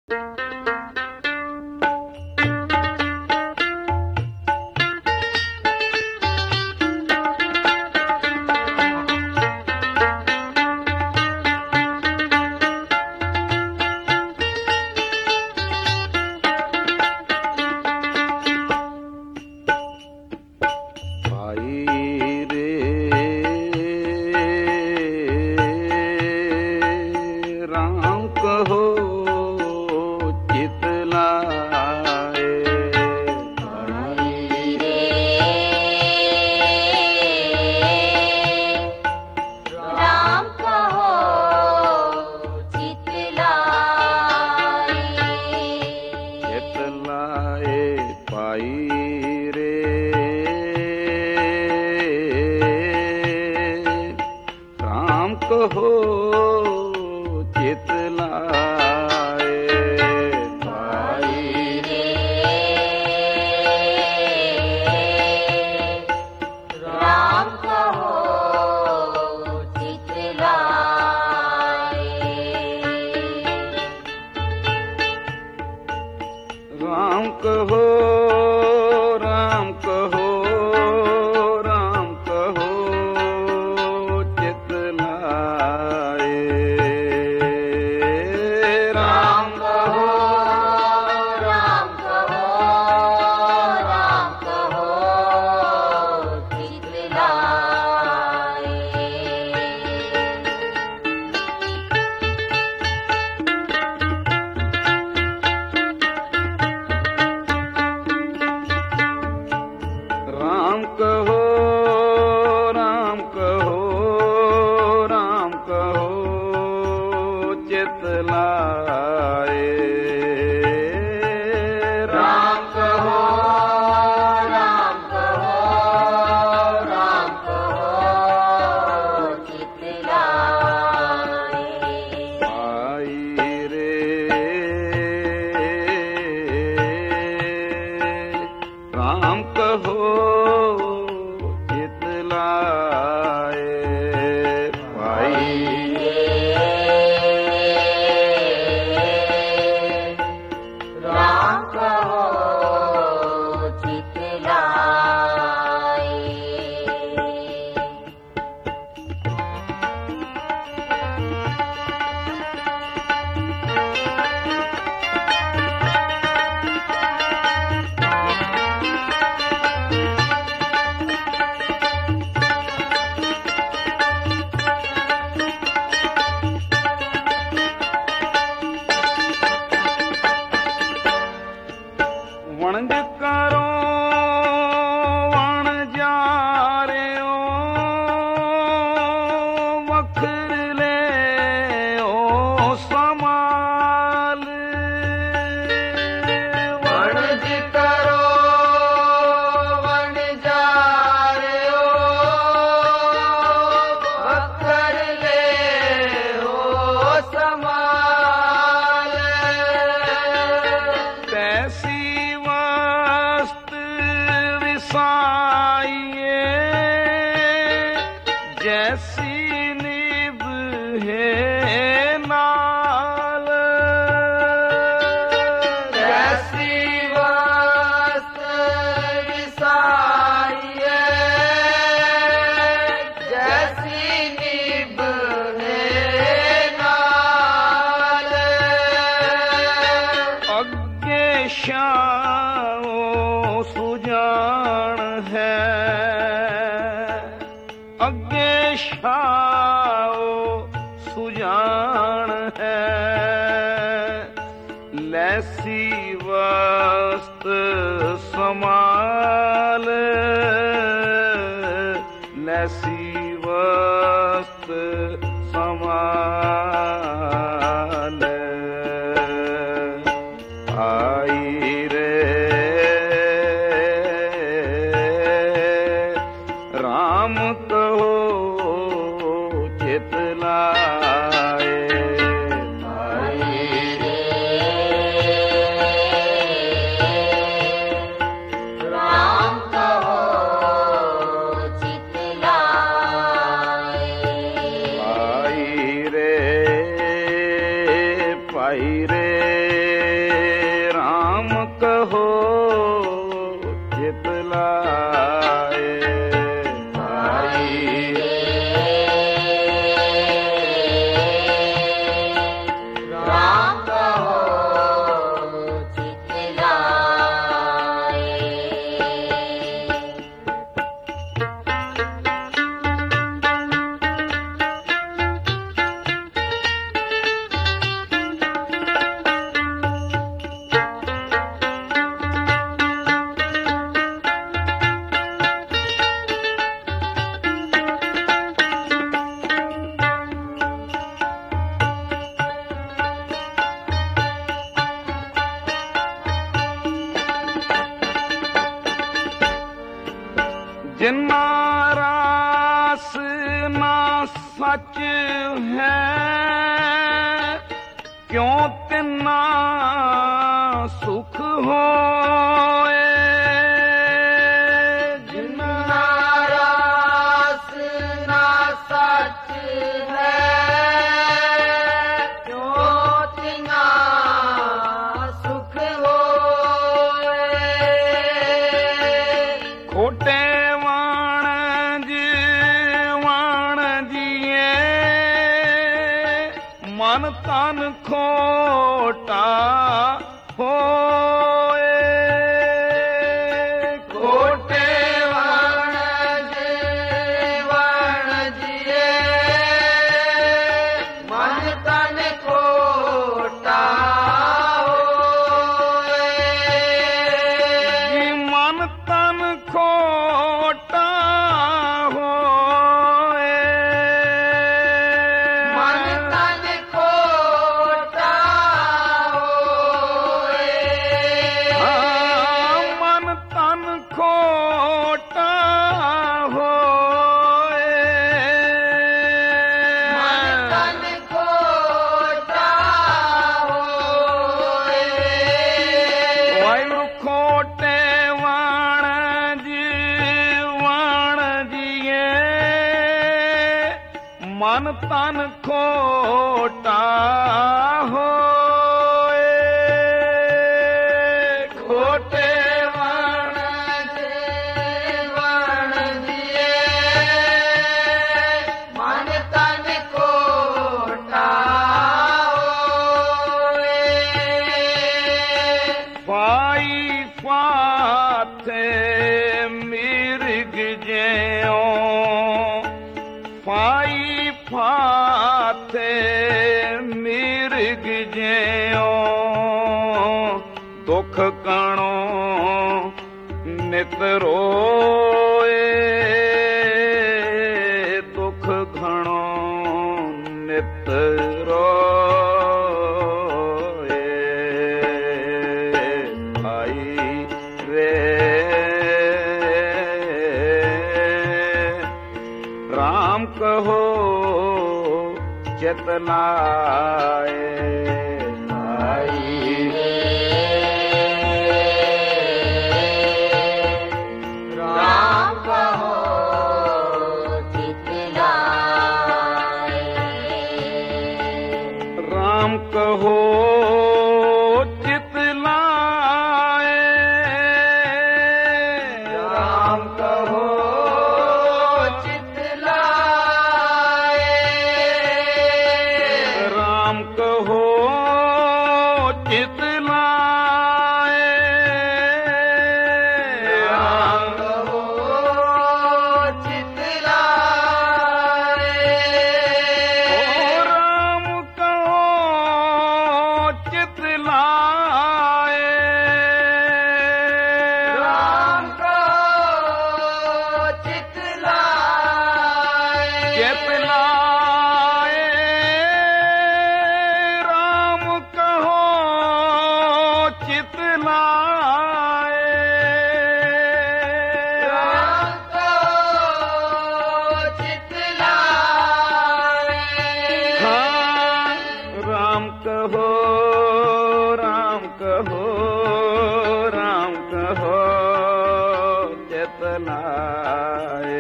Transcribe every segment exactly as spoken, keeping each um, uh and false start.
कहो चित लाए भाई रे राम कहो चित लाए। राम कहो राम कहो राम कहो चित लाए। राम कहो राम कहो राम कहो चित लाए। राम कहो राम कहो राम कहो चित लाए। राम कहो राम कहो राम कहो चित लाए। भाई रे राम कहो चित लाए। भाई राम कहो चित लाए। वणज करो वण जारियो वखर ले ओ समाल। वणज करो वण जारियो वखर ले ओ समाल। तैसी वस्त विसाइए जैसी निभ है नाल। जैसी वस्त विसाइए जैसी निभ है नाल। अग्गे शाओ सुजान है अग्गे शाओ सुजान है। लैसी वस्त समाल लैसी वस्त समाल। भाई रे राम कहो चित लाए। भाई रे राम कहो चित लाए। भाई रे भाई रे जिन्ना रास ना सच है, क्यों तिन्ना सुख होए। जिन्ना रास ना सच है, क्यों तिन्ना सुख होए। खोटे वाणज वाणजिए, मन तन खोटा होए। खोटे वाणज वाणजिए, मन तन खोटा होए। मन तन खोटा होए। मन तन खोटा होए। हाँ, मन तन खोटा होए। मन तन खोटा होए। वायु खोटे वाणज वाणजिए, मन तन खोटा होए। खोटे वाणज वाणजिए, मन तन खोटा होए। पाई फाथे मिर्ग ज्यों, पाई फाथे मिर्ग ज्यों, दुख कणो नित रोए। दुख घणो नित रोए। भाई रे राम कहो चित लाए। भाई राम कहो चित लाए। राम कहो चित लाए। राम कहो चित लाए। राम कहो चित लाए। राम कहो चित लाए। ओ राम कहो चित लाए। राम कहो चित लाए। चित लाए। राम कहो चित लाए। राम कहो चित लाए। हाँ, राम कहो राम कहो राम कहो चित लाए।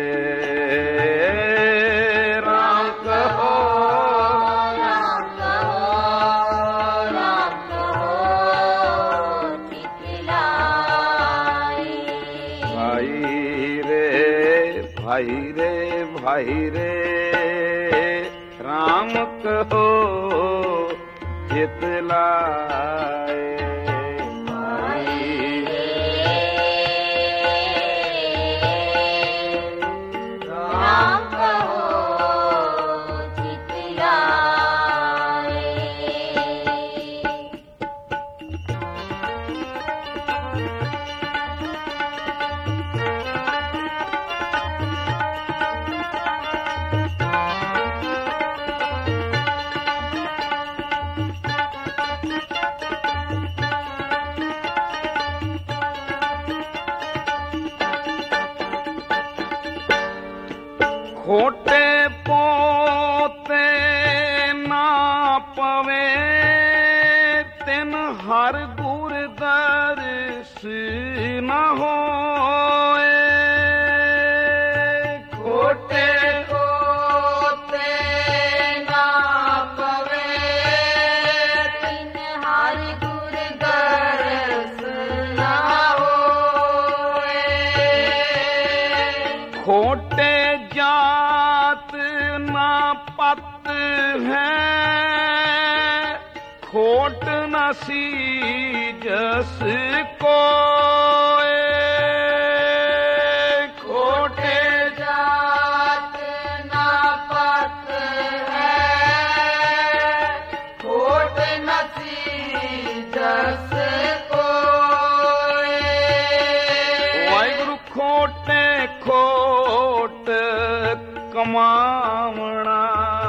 राम कहो राम कहो राम कहो चित लाए। भाई रे भाई रे भाई रे राम कहो चित लाए। भाई राम कहो चित लाए। ਖੋਟੇ ਪੋਤੇ ਨਾ ਪਵੇ ਤਿਨ ਹਰ ਗੁਰ ਦਰਸ ਨਾ ਹੋਏ। ਖੋਟੇ ਪੋਤੇ ਨਾ ਪਵੇ ਤਿਨ ਹਰ ਗੁਰ ਦਰਸ ਨਾ ਹੋਏ। ਖੋਟੇ ਜਾਤ ਨਾ ਪਤ ਹੈ ਖੋਟ ਨਾ ਸੀਜਸ ਕੋਏ। ਖੋਟੇ ਜਾਤ ਨਾ ਪਤ ਹੈ ਖੋਟ ਨਾ ਸੀਜਸ ਕੋਏ। ਵਾਹਿਗੁਰੂ ਖੋਟੇ ਖੋਟ ਕਮਾਵਣਾ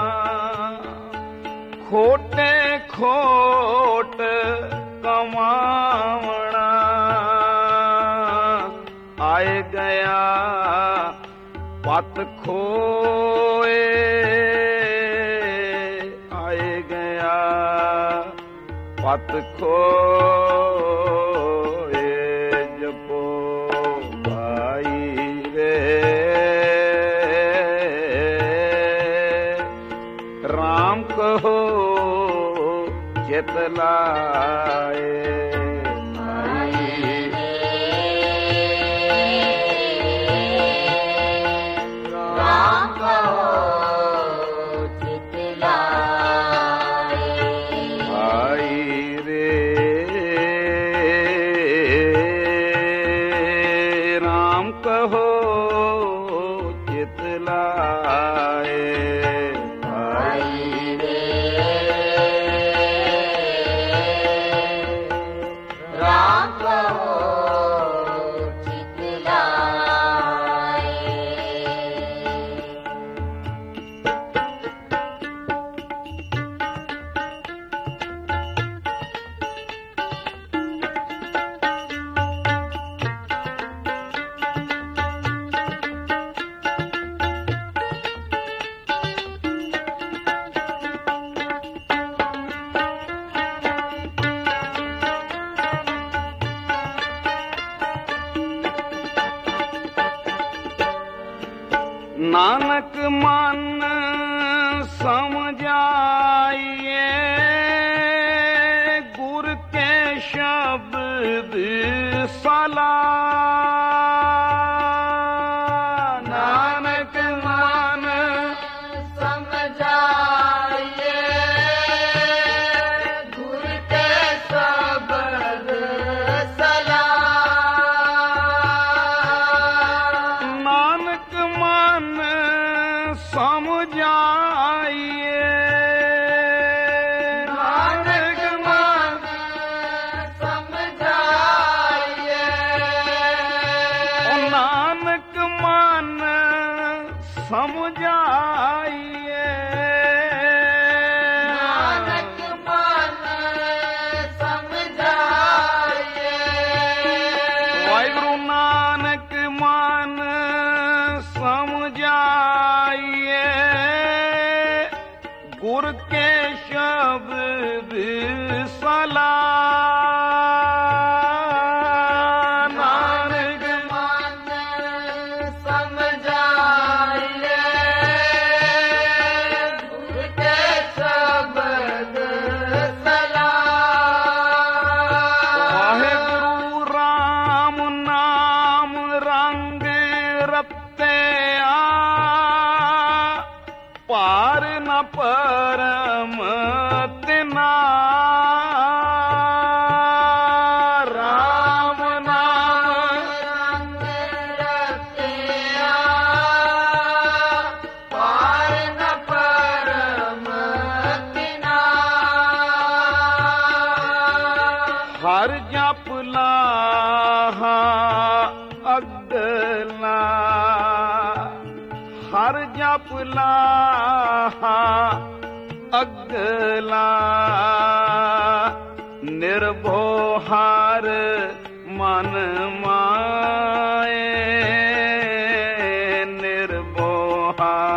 ਖੋਟੇ ਖੋਟ ਕਮਾਵਣਾ ਆਏ ਗਿਆ ਪਤ ਖੋਏ। ਆਏ ਗਿਆ ਪਤ ਖੋਏ। ਜਪੋ ਭਾਈ ਰੇ ਰਾਮ ਕਹੋ ਚਿਤ ਲਾਏ। ਰਾਮ ਕਹੋ ਚਿਤ ਲਾਏ। ਭਾਈ ਰੇ ਰਾਮ ਕਹੋ ਚਿਤ ਲਾਏ। ਭਾਈ ਰੇ ਰਾਮ ਕਹੋ ਚਿਤ ਲਾਏ। ਨਾਨਕ ਮਨ ਸਮਝਾਈਏ ਗੁਰ ਕੇ ਸ਼ਬਦ ਸਲਾ। ਨਾਨਕ ਮਨ ਸਮਝਾਈਏ ਗੁਰ ਕੇ ਸ਼ਬਦ ਸਲਾਹ। ਨਾਨਕ ਮਨ ਸਮਝਾਈਏ ਨਾਨਕ ਮਨ ਸਮਝਾਈਏ ਓ ਨਾਨਕ ਮਨ ਸਮਝਾਈਏ। ਨਾਨਕ ਮਨ ਸਮਝਾਈਏ। ਵਾਹਿਗੁਰੂ ਨਾਨਕ ਮਨ ਸਮਝਾਈਏ ਗੁਰ ਕੇ ਸ਼ਬਦ ਸਲਾਹ। ਨਾਨਕ ਮਨ ਸਮਝਾਈਏ ਗੁਰ ਕੇ ਸ਼ਬਦ ਸਲਾਹ। ਵਾਹਿਗੁਰੂ ਰਾਮ ਨਾਮ ਰੰਗ ਰਤਿਆ ਪਾਰ ਨ ਪਰਮ ਤਿਨਾ। ਰਾਮ ਨਾਮ ਰੰਗ ਰਤਿਆ ਪਾਰ ਨ ਪਰਮ ਤਿਨਾ। ਹਰ ਜਪ ਲਾਹਾ ਅਗਲਾ ਹਰ ਜਪ ਲਾਹਾ ਅਗਲਾ ਨਿਰਭਉ ਹਰ ਮਨ ਮਾਏ ਨਿਰਭਉ ਹਰ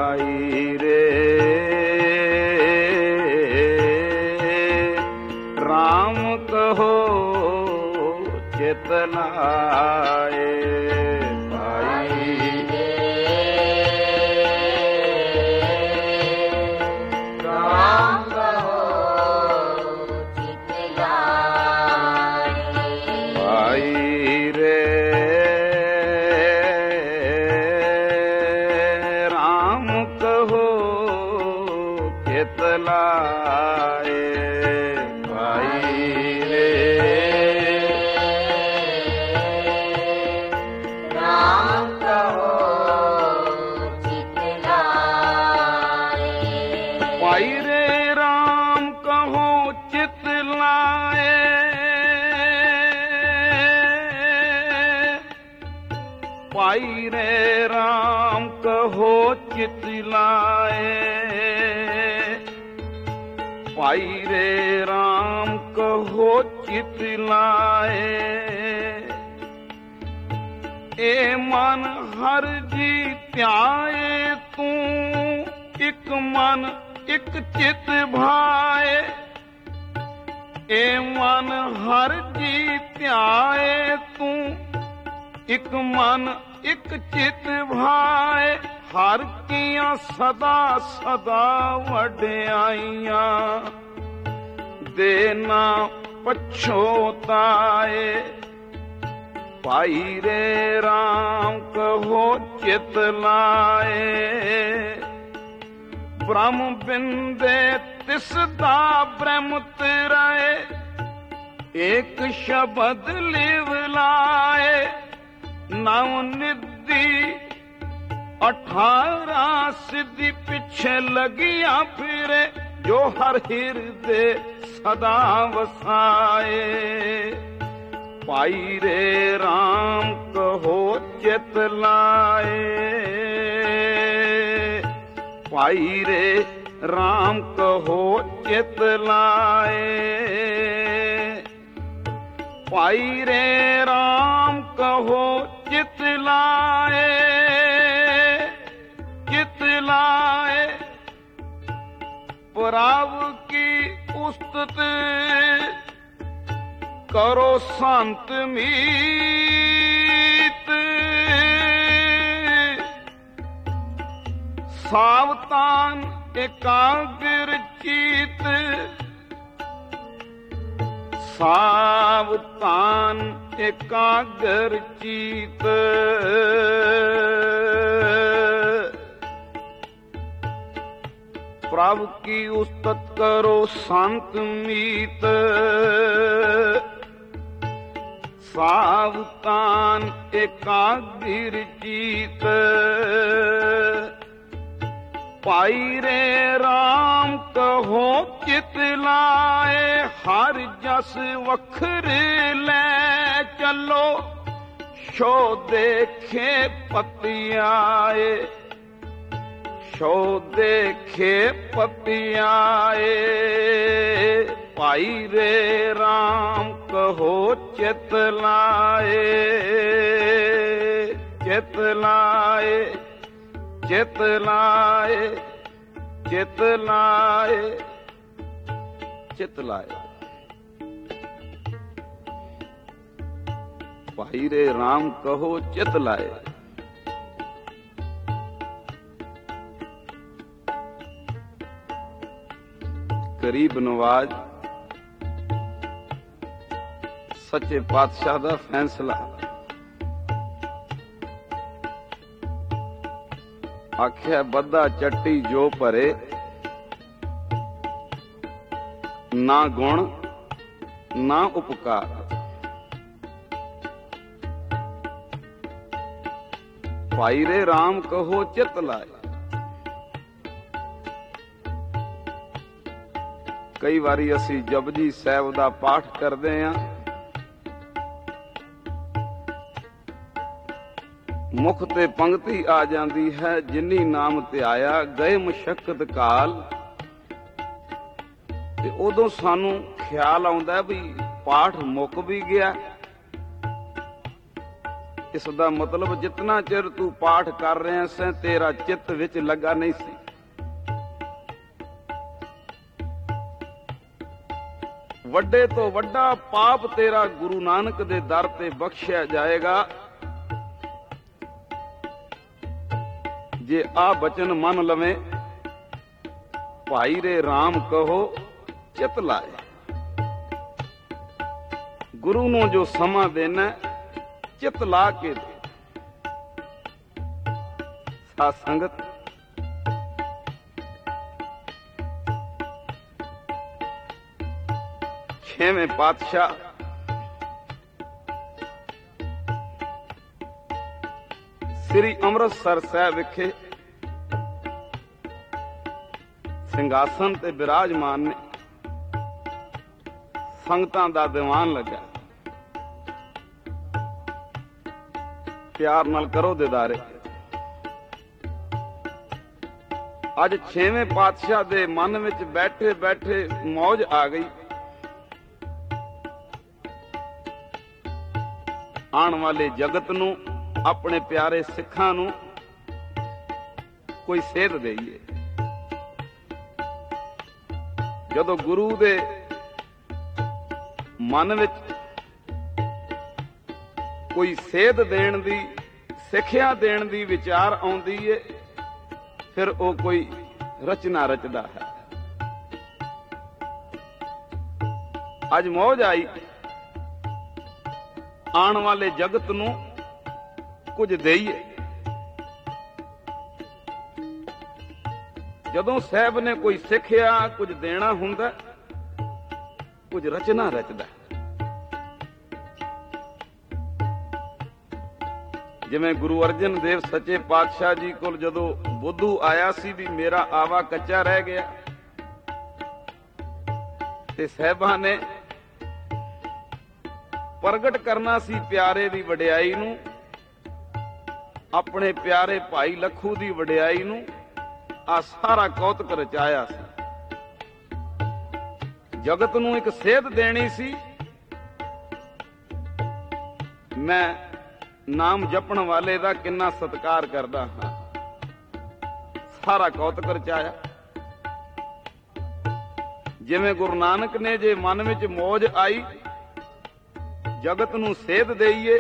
ਪਾਈ ਰੇ RAM ਕਹੋ ਚਿਤ ਲਾਏ ਪਾਈ ਰਾਮ ਕਹੋ ਚਿਤ ਲਾਏ ਪਾਈ ਰੇ RAM ਕਹੋ ਚਿਤ ਲਾਏ ਪਾਈ ਰੇ ਰਾਮ ਕਹੋ ਚਿਤ ਲਾਏ ਪਾਈ ਰੇ RAM ਕਹੋ ਚਿਤ ਲਾਏ ਪਾਈ ਰੇ RAM ਕਹੋ ਚਿਤ ਲਾਏ ਪਾਈ ਰੇ RAM ਕਹੋ ਚਿਤ ਲਾਏ ਏ ਮਨ ਹਰ ਜੀ ਧਿਆਏ ਤੂੰ ਇਕ ਮਨ ਇਕ ਚਿਤ ਭਾਏ ਏ ਮਨ ਹਰ ਜੀ ਧਿਆਏ ਤੂੰ ਇਕ ਮਨ ਇਕ ਚਿਤ ਭਾਏ ਹਰ ਕੀਆਂ ਸਦਾ ਸਦਾ ਵਡਿਆਈਆਂ ਦੇ ਨਾ ਪਛੋਤਾਏ ਪਾਈ ਰੇ RAM ਕਹੋ ਚਿਤ ਲਾਏ ਬ੍ਰਹਮ ਬਿੰਦੇ ਤਿਸ ਦਾ ਬ੍ਰਹਮ ਤੇਰਾਏ ਏਕ ਸ਼ਬਦ ਲਿਵ ਲਾਏ ਨਵ ਨਿਧੀ ਅਠਾਰਾਂ ਸਿੱਧੀ ਪਿੱਛੇ ਲਗੀਆਂ ਫਿਰੇ ਜੋ ਹਰ ਹਿਰਦੇ ਸਦਾ ਵਸਾਏ ਪਾਈ ਰੇ RAM ਕਹੋ ਚਿਤ ਲਾਏ ਪਾਈ ਰੇ RAM ਕਹੋ ਚਿਤ ਲਾਏ ਪਾਈ ਰੇ RAM ਕਹੋ ਚਿਤ ਲਾਏ ਚਿਤ ਲਾਏ ਪ੍ਰਭ ਕੀ ਉਸਤਤ ਕਰੋ ਸੰਤ ਮੀਤ ਸਾਵਤਾਨ ਇਕਾਗਰ ਚੀਤ ਸਾਵਤਾਨ ਇਕਾਗਰ ਚੀਤ ਪ੍ਰਭ ਕੀ ਉਸਤਤ ਕਰੋ ਸੰਤ ਮੀਤ ਸਾਵਤਾਨ ਇਕਾਗਰ ਚੀਤ ਪਾਈ ਰੇ RAM ਕਹੋ ਚਿਤ ਲਾਏ ਹਰ ਜਸ ਵਖਰੇ ਲੈ ਚੱਲੋ ਸ਼ੋ ਦੇਖੇ ਪਤਿਆਏ ਸ਼ੋ ਦੇਖੇ ਪਤਿਆਏ ਪਾਈ ਰੇ RAM ਕਹੋ ਚਿਤ ਲਾਏ ਚਿਤ ਲਾਏ ਚਿਤ ਲਾਏ ਚਿਤ ਲਾਏ ਚਿਤ ਲਾਏ ਭਾਈ ਰੇ RAM ਕਹੋ ਚਿਤ ਲਾਏ ਗਰੀਬ ਨਵਾਜ਼ ਸੱਚੇ ਪਾਤਸ਼ਾਹ ਦਾ ਫੈਸਲਾ ਆਖਿਆ ਬੱਧਾ ਚੱਟੀ ਜੋ ਭਰੇ ਨਾ ਗੁਣ ਨਾ ਉਪਕਾਰ ਭਾਈ ਰੇ RAM ਕਹੋ ਚਿਤ ਲਾਏ ਕਈ ਵਾਰੀ ਅਸੀਂ ਜਪਜੀ ਸਾਹਿਬ ਦਾ ਪਾਠ ਕਰਦੇ ਆਂ ਮੁਖ ਤੇ ਪੰਕਤੀ ਆ ਜਾਂਦੀ ਹੈ ਜਿਨੀ ਨਾਮ ਧਿਆਇਆ ਗਏ ਮੁਸ਼ੱਕਤ ਕਾਲ ਤੇ ਉਦੋਂ ਸਾਨੂੰ ਖਿਆਲ ਆਉਂਦਾ ਵੀ ਪਾਠ ਮੁੱਕ ਵੀ ਗਿਆ ਇਸ ਦਾ ਮਤਲਬ ਜਿਤਨਾ ਚਿਰ ਤੂੰ ਪਾਠ ਕਰ ਰਿਹਾ ਸੈਂ ਤੇਰਾ ਚਿੱਤ ਵਿੱਚ ਲੱਗਾ ਨਹੀਂ ਸੀ। ਵੱਡੇ ਤੋਂ ਵੱਡਾ ਪਾਪ ਤੇਰਾ ਗੁਰੂ ਨਾਨਕ ਦੇ ਦਰ ਤੇ ਬਖਸ਼ਿਆ ਜਾਏਗਾ ਜੇ ਆ ਬਚਨ ਮੰਨ ਲਵੇਂ, ਭਾਈ ਰੇ RAM ਕਹੋ ਚਿਤ ਲਾਏ। ਗੁਰੂ ਨੂੰ ਜੋ ਸਮਾਂ ਦੇਣਾ ਚਿਤ ਲਾ ਕੇ ਦੇ। ਸਾਧ ਸੰਗਤ, ਛੇਵੇਂ ਪਾਤਸ਼ਾਹ ਸ੍ਰੀ ਅੰਮ੍ਰਿਤਸਰ ਸਾਹਿਬ ਵਿਖੇ ਸਿੰਘਾਸਨ ਤੇ ਬਿਰਾਜਮਾਨ ਨੇ। ਸੰਗਤਾਂ ਦਾ ਦੀਵਾਨ ਲੱਗਾ। ਪਿਆਰ ਨਾਲ ਕਰੋ ਦੀਦਾਰੇ। ਅੱਜ ਛੇਵੇਂ ਪਾਤਸ਼ਾਹ ਦੇ ਮਨ ਵਿੱਚ ਬੈਠੇ ਬੈਠੇ ਮੌਜ ਆ ਗਈ। ਆਉਣ ਵਾਲੇ ਜਗਤ ਨੂੰ, ਆਪਣੇ ਪਿਆਰੇ ਸਿੱਖਾਂ ਨੂੰ ਕੋਈ ਸੇਧ ਦੇਈਏ। ਜਦੋਂ ਗੁਰੂ ਦੇ ਮਨ ਵਿੱਚ ਕੋਈ ਸੇਧ ਦੇਣ ਦੀ, ਸਿੱਖਿਆ ਦੇਣ ਦੀ ਵਿਚਾਰ ਆਉਂਦੀ ਏ, ਫਿਰ ਉਹ ਕੋਈ ਰਚਨਾ ਰਚਦਾ ਹੈ। ਅੱਜ ਮੌਜ ਆਈ, ਆਉਣ ਵਾਲੇ ਜਗਤ ਨੂੰ ਕੁਝ ਦੇਈਏ। ਜਦੋਂ ਸਾਹਿਬ ਨੇ ਕੋਈ ਸਿੱਖਿਆ, ਕੁਝ ਦੇਣਾ ਹੁੰਦਾ, ਕੁਝ ਰਚਨਾ ਰਚਦਾ। ਜਿਵੇਂ ਗੁਰੂ ਅਰਜਨ ਦੇਵ ਸੱਚੇ ਪਾਤਸ਼ਾਹ ਜੀ ਕੋਲ ਜਦੋਂ ਬੁੱਧੂ ਆਇਆ ਸੀ ਵੀ ਮੇਰਾ ਆਵਾ ਕੱਚਾ ਰਹਿ ਗਿਆ, ਤੇ ਸਾਹਿਬਾਂ ਨੇ ਪ੍ਰਗਟ ਕਰਨਾ ਸੀ ਪਿਆਰੇ ਦੀ ਵਡਿਆਈ ਨੂੰ, ਆਪਣੇ ਪਿਆਰੇ ਭਾਈ ਲੱਖੂ ਦੀ ਵਡਿਆਈ ਨੂੰ। ਆ ਸਾਰਾ ਕੌਤਕ ਰਚਾਇਆ ਸੀ। ਜਗਤ ਨੂੰ ਇੱਕ ਸੇਧ ਦੇਣੀ ਸੀ। ਮੈਂ ਨਾਮ ਜਪਣ ਵਾਲੇ ਦਾ ਕਿੰਨਾ ਸਤਿਕਾਰ ਕਰਦਾ ਹਾਂ। ਸਾਰਾ ਕੌਤਕ ਰਚਾਇਆ। ਜਿਵੇਂ ਗੁਰੂ ਨਾਨਕ ਨੇ ਜੇ ਮਨ ਵਿੱਚ ਮੌਜ ਆਈ, ਜਗਤ ਨੂੰ ਸੇਧ ਦੇਈਏ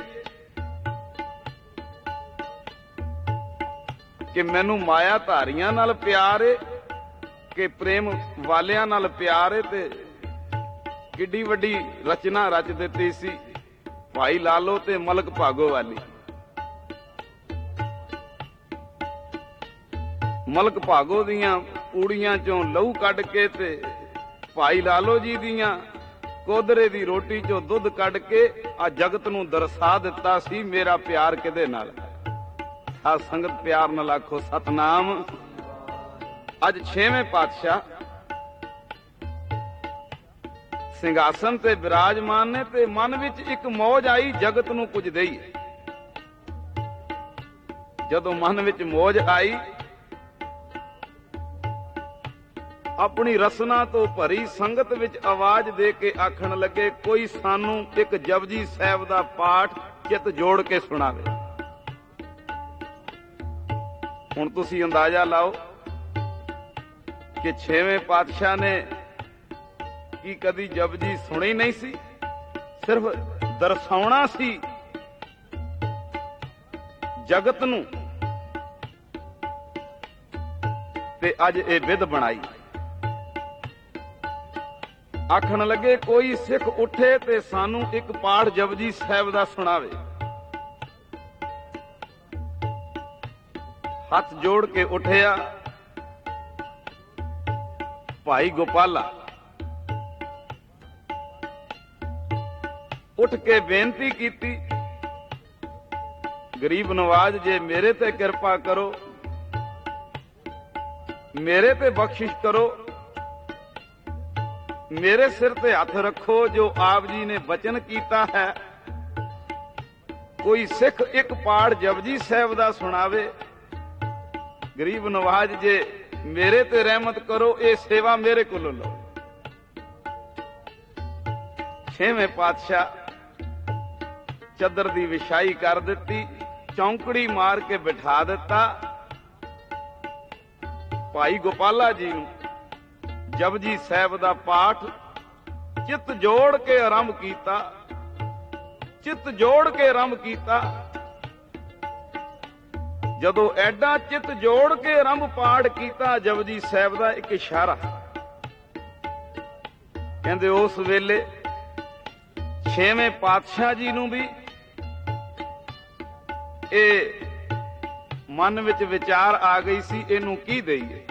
ਕਿ ਮੈਨੂੰ ਮਾਇਆ ਧਾਰੀਆਂ ਨਾਲ ਪਿਆਰ ਏ ਕਿ ਪ੍ਰੇਮ ਵਾਲਿਆਂ ਨਾਲ ਪਿਆਰ ਏ, ਤੇ ਕਿੱਡੀ ਵੱਡੀ ਰਚਨਾ ਰਚ ਦਿੱਤੀ ਸੀ ਭਾਈ ਲਾਲੋ ਤੇ ਮਲਕ ਭਾਗੋ ਵਾਲੀ। ਮਲਕ ਭਾਗੋ ਦੀਆਂ ਪੂੜੀਆਂ ਚੋਂ ਲਹੂ ਕੱਢ ਕੇ ਤੇ ਭਾਈ ਲਾਲੋ ਜੀ ਦੀਆਂ ਕੋਦਰੇ ਦੀ ਰੋਟੀ ਚੋਂ ਦੁੱਧ ਕੱਢ ਕੇ ਆ ਜਗਤ ਨੂੰ ਦਰਸਾ ਦਿੱਤਾ ਸੀ ਮੇਰਾ ਪਿਆਰ ਕਿਹਦੇ ਨਾਲ। ਆ ਸੰਗਤ ਪਿਆਰ ਨਾਲ ਆਖੋ ਸਤਨਾਮ। ਅੱਜ ਛੇਵੇਂ ਪਾਤਸ਼ਾਹ ਸਿੰਘਾਸਨ ਤੇ ਬਿਰਾਜਮਾਨ ਨੇ, ਤੇ ਮਨ ਵਿੱਚ ਇੱਕ ਮੌਜ ਆਈ, ਜਗਤ ਨੂੰ ਕੁਝ ਦੇਈਏ। ਜਦੋਂ ਮਨ ਵਿੱਚ ਮੌਜ ਆਈ, ਆਪਣੀ ਰਸਨਾ ਤੋਂ ਭਰੀ ਸੰਗਤ ਵਿੱਚ ਆਵਾਜ਼ ਦੇ ਕੇ ਆਖਣ ਲੱਗੇ, ਕੋਈ ਸਾਨੂੰ ਇੱਕ ਜਪਜੀ ਸਾਹਿਬ ਦਾ ਪਾਠ ਚਿੱਤ ਜੋੜ ਕੇ ਸੁਣਾਵੇ। ਹੁਣ ਤੁਸੀਂ ਅੰਦਾਜ਼ਾ ਲਾਓ ਕਿ ਛੇਵੇਂ ਪਾਤਸ਼ਾਹ ਨੇ ਕੀ ਕਦੀ ਜਪਜੀ ਸੁਣੀ ਨਹੀਂ ਸੀ, ਸਿਰਫ ਦਰਸਾਉਣਾ ਸੀ ਜਗਤ ਨੂੰ, ਤੇ ਅੱਜ ਇਹ ਵਿਧ ਬਣਾਈ। ਆਖਣ ਲੱਗੇ ਕੋਈ ਸਿੱਖ ਉੱਠੇ ਤੇ ਸਾਨੂੰ ਇੱਕ ਪਾਠ ਜਪਜੀ ਸਾਹਿਬ ਦਾ ਸੁਣਾਵੇ। ਹੱਥ ਜੋੜ ਕੇ ਉੱਠਿਆ ਭਾਈ ਗੋਪਾਲਾ। ਉੱਠ ਕੇ ਬੇਨਤੀ ਕੀਤੀ, ਗਰੀਬ ਨਵਾਜ ਜੇ ਮੇਰੇ ਤੇ ਕਿਰਪਾ ਕਰੋ, ਮੇਰੇ ਤੇ ਬਖਸ਼ਿਸ਼ ਕਰੋ, ਮੇਰੇ ਸਿਰ ਤੇ ਹੱਥ ਰੱਖੋ ਜੋ ਆਪ ਜੀ ਨੇ ਬਚਨ ਕੀਤਾ ਹੈ। ਕੋਈ ਸਿੱਖ ਇੱਕ ਪਾਠ ਜਪਜੀ ਸਾਹਿਬ ਦਾ ਸੁਣਾਵੇ। ਗਰੀਬ ਨਵਾਜ ਜੇ ਮੇਰੇ ਤੇ ਰਹਿਮਤ ਕਰੋ, ਇਹ ਸੇਵਾ ਮੇਰੇ ਕੋਲੋਂ ਲਓ। ਛੇਵੇਂ ਪਾਤਸ਼ਾਹ ਚੱਦਰ ਦੀ ਵਿਛਾਈ ਕਰ ਦਿੱਤੀ, ਚੌਂਕੜੀ ਮਾਰ ਕੇ ਬਿਠਾ ਦਿੱਤਾ। ਭਾਈ ਗੋਪਾਲਾ ਜੀ ਨੂੰ ਜਪਜੀ ਸਾਹਿਬ ਦਾ ਪਾਠ ਚਿੱਤ ਜੋੜ ਕੇ ਆਰੰਭ ਕੀਤਾ, ਚਿੱਤ ਜੋੜ ਕੇ ਆਰੰਭ ਕੀਤਾ। ਜਦੋਂ ਐਡਾ ਚਿੱਤ ਜੋੜ ਕੇ ਆਰੰਭ ਪਾਠ ਕੀਤਾ ਜਪਜੀ ਸਾਹਿਬ ਦਾ, ਇੱਕ ਇਸ਼ਾਰਾ ਕਹਿੰਦੇ ਉਸ ਵੇਲੇ ਛੇਵੇਂ ਪਾਤਸ਼ਾਹ ਜੀ ਨੂੰ ਵੀ ਇਹ ਮਨ ਵਿੱਚ ਵਿਚਾਰ ਆ ਗਈ ਸੀ, ਇਹਨੂੰ ਕੀ ਦਈਏ।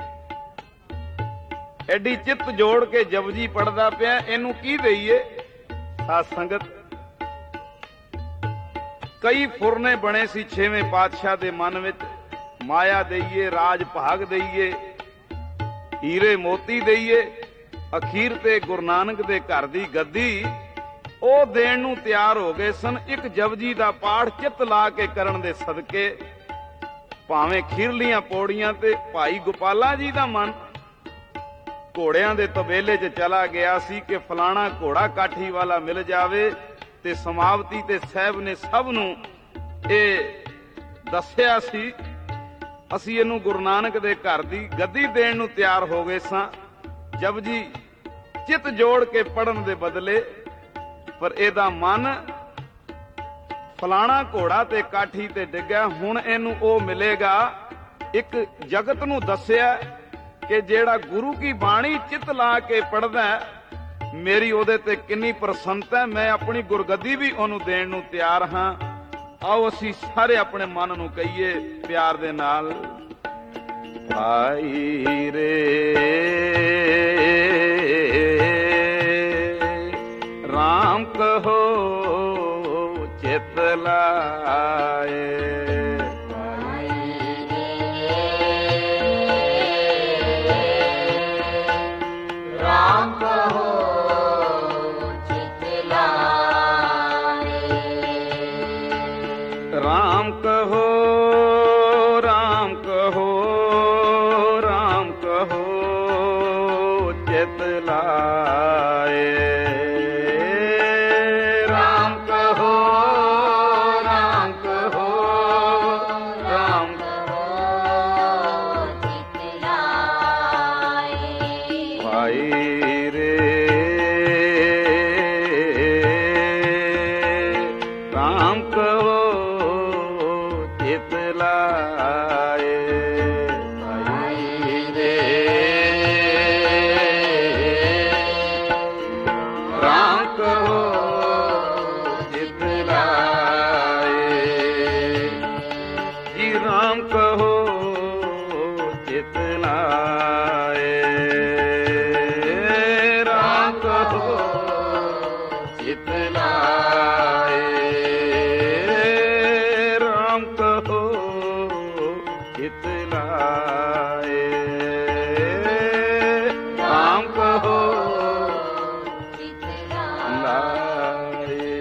ਐਡੀ ਚਿੱਤ ਜੋੜ ਕੇ ਜਪਜੀ ਪੜਦਾ ਪਿਆ, ਇਹਨੂੰ ਕੀ ਦਈਏ। ਸਾਧ ਸੰਗਤ, ਕਈ ਫੁਰਨੇ ਬਣੇ ਸੀ ਛੇਵੇਂ ਪਾਤਸ਼ਾਹ ਦੇ ਮਨ ਵਿੱਚ। ਮਾਇਆ ਦਈਏ, ਰਾਜ ਭਾਗ ਦਈਏ, ਹੀਰੇ ਮੋਤੀ ਦਈਏ, ਅਖੀਰ ਤੇ ਗੁਰੂ ਨਾਨਕ ਦੇ ਘਰ ਦੀ ਗੱਦੀ ਉਹ ਦੇਣ ਨੂੰ ਤਿਆਰ ਹੋ ਗਏ ਸਨ। ਇੱਕ ਜਪਜੀ ਦਾ ਪਾਠ ਚਿੱਤ ਲਾ ਕੇ ਕਰਨ ਦੇ ਸਦਕੇ ਭਾਵੇਂ ਖੀਰਲੀਆਂ ਪੌੜੀਆਂ ਤੇ ਭਾਈ ਗੋਪਾਲਾ ਜੀ ਦਾ ਮਨ ਘੋੜਿਆਂ ਦੇ ਤਬੇਲੇ 'ਚ ਚਲਾ ਗਿਆ ਸੀ ਕਿ ਫਲਾਣਾ ਘੋੜਾ ਕਾਠੀ ਵਾਲਾ ਮਿਲ ਜਾਵੇ, ਤੇ ਸਮਾਪਤੀ ਤੇ ਸਾਹਿਬ ਨੇ ਸਭ ਨੂੰ ਇਹ ਦੱਸਿਆ ਸੀ। ਅਸੀਂ ਇਹਨੂੰ ਗੁਰੂ ਨਾਨਕ ਦੇ ਘਰ ਦੀ ਗੱਦੀ ਦੇਣ ਨੂੰ ਤਿਆਰ ਹੋ ਗਏ ਸਾਂ। ਜਪਜੀ ਚਿੱਤ ਜੋੜ ਕੇ ਪੜਨ ਦੇ ਬਦਲੇ ਪਰ ਇਹਦਾ ਮਨ ਫਲਾਣਾ ਘੋੜਾ ਤੇ ਕਾਠੀ ਤੇ ਡਿੱਗਿਆ। ਹੁਣ ਇਹਨੂੰ ਉਹ ਮਿਲੇਗਾ। ਇੱਕ ਜਗਤ ਨੂੰ ਦੱਸਿਆ ਕਿ ਜਿਹੜਾ ਗੁਰੂ ਕੀ ਬਾਣੀ ਚਿੱਤ ਲਾ ਕੇ ਪੜਦਾ, ਮੇਰੀ ਉਹਦੇ ਤੇ ਕਿੰਨੀ ਪ੍ਰਸੰਨਤਾ ਹੈ। ਮੈਂ ਆਪਣੀ ਗੁਰਗੱਦੀ ਵੀ ਉਹਨੂੰ ਦੇਣ ਨੂੰ ਤਿਆਰ ਹਾਂ। ਆਓ ਅਸੀਂ ਸਾਰੇ ਆਪਣੇ ਮਨ ਨੂੰ ਕਹੀਏ ਪਿਆਰ ਦੇ ਨਾਲ, ਭਾਈ ਰੇ ਰਾਮ ਕਹੋ ਚਿਤ ਲਾਏ, ਰਾਮ ਕਹੋ ਚਿਤ ਲਾਏ, ਰਾਮ ਕਹੋ ਰਾਮ ਕਹੋ ਰਾਮ ਕਹੋ ਚਿਤ ਲਾਏ, ਰਾਮ ਕਹੋ ਰਾਮ ਕਹੋ ਰਾਮ ਕਹੋ ਚਿਤ ਲਾਏ, ਭਾਈ ਰੇ ਰਾਮ ਕਹੋ ਚਿਤ ਲਾਏ, ਭਾਈ ਰੇ ਰਾਮ ਕਹੋ ਚਿਤ ਲਾਏ, ਜੀ ਰਾਮ ਕਹੋ ਚਿਤ ਲਾਏ, ਰਾਮ ਕਹੋ ਚਿਤ ਲਾਏ, ਰਾਮ ਕਹੋ ਚਿਤ ਲਾਏ, ਰਾਮ ਕਹੋ ਚਿਤ ਲਾਏ। ਲਾਏ।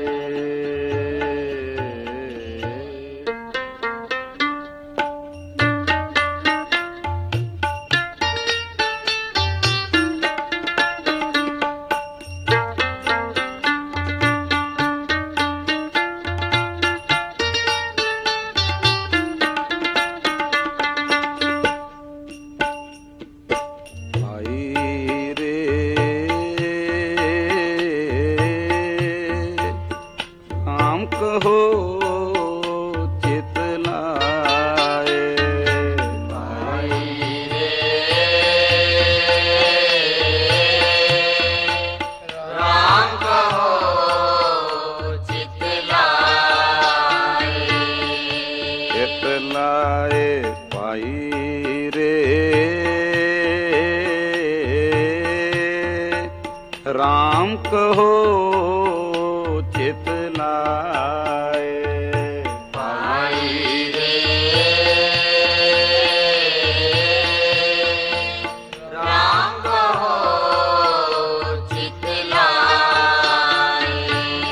ਭਾਈ ਰੇ ਰਾਮ ਕਹੋ ਚਿਤ ਲਾਏ, ਭਾਈ ਰੇ ਰਾਮ ਕਹੋ ਚਿਤ ਲਾਏ, ਚਿਤ ਲਾਏ, ਭਾਈ ਰੇ ਰਾਮ ਕਹੋ ਚਿਤ ਲਾਏ, ਭਾਈ ਰੇ ਰਾਮ ਕਹੋ ਚਿਤ ਲਾਏ,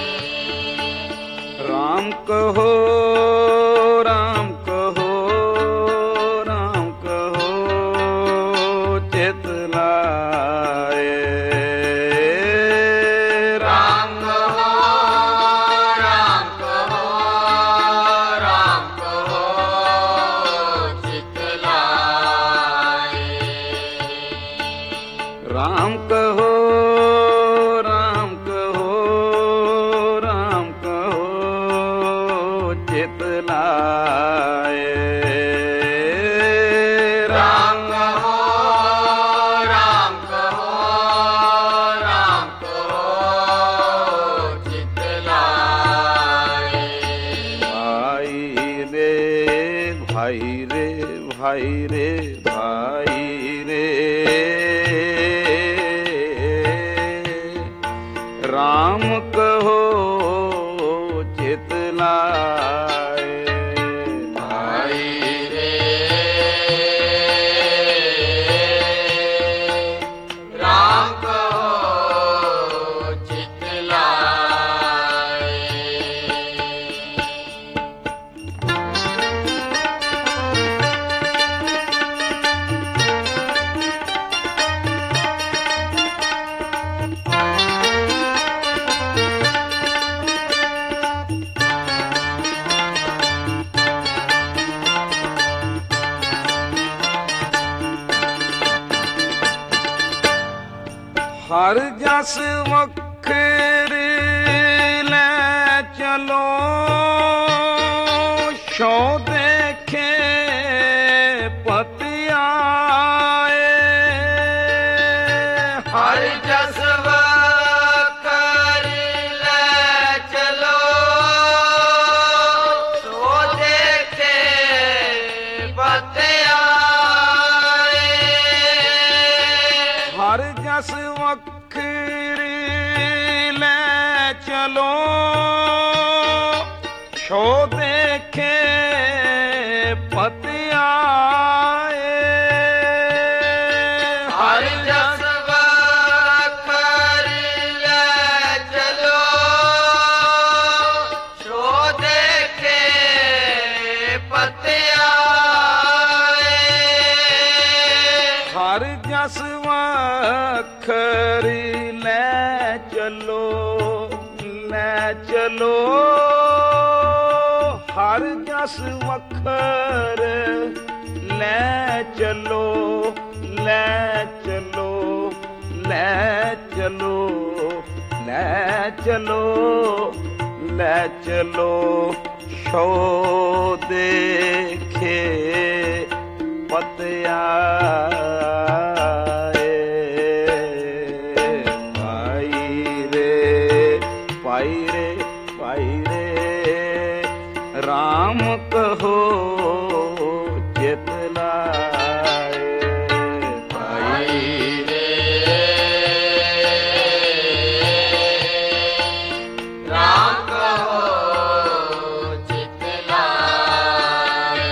ਰਾਮ ਕਹੋ ਰਾਮ ਕਹੋ ਰਾਮ ਕਹੋ ਚਿਤ ਲਾਏ, राम कहो राम कहो राम कहो चित लाए राम कहो राम कहो राम कहो चित लाए। भाई रे भाई रे भाई रे भाई रे राम कहो चित लाए। भाई रे राम कहो चित लाए। हर जस वखर ले चलो शो देखे पत आए। हर जस वखर ले चलो सो देखे पत आए। हर जस वखर ले चलो शो देखे पत आए। हर जस वखर ले चलो सो देखे पत आए। हर जस वखर ले चलो ले चलो हर जस वखर ले चलो ले चलो ले चलो ले चलो ले चलो शो देखे पत आए। भाई रे भाई रे भाई रे राम कहो चित लाए। भाई रे राम कहो चित लाए।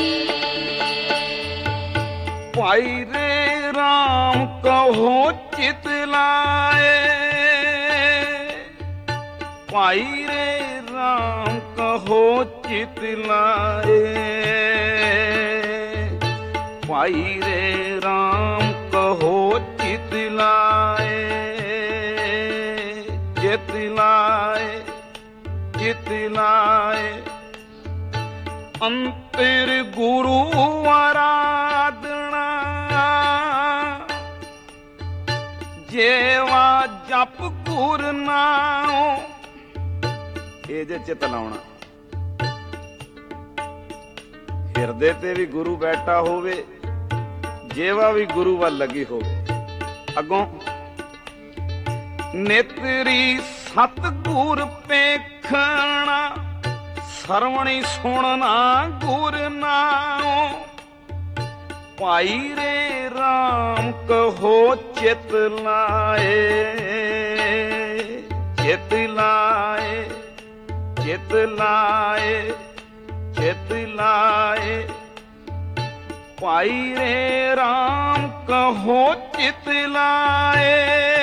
भाई रे राम कहो चित लाए। भाई रे राम कहो चित लाए। भाई रे राम कहो चित लाए। चित लाए चित लाए अंतर गुरु आराधना जेवा जप गुर नाओ। ਇਹ ਜੇ ਚਿਤ ਲਾਉਣਾ ਹਿਰਦੇ ਤੇ ਵੀ ਗੁਰੂ ਬੈਠਾ ਹੋਵੇ ਜੇਵਾ ਵੀ ਗੁਰੂ ਵੱਲ ਲੱਗੀ ਹੋਵੇ। ਅੱਗੋਂ ਨੇਤਰੀ ਸਤ ਗੁਰ ਪੇਖਣਾ ਸਰਵਣੀ ਸੁਣਨਾ ਗੁਰ ਨਾਉ। ਭਾਈ ਰੇ ਰਾਮ ਕਹੋ ਚਿਤ ਲਾਏ ਚਿਤ ਲਾਏ चित लाए चित लाए। भाई रे राम कहो चित लाए।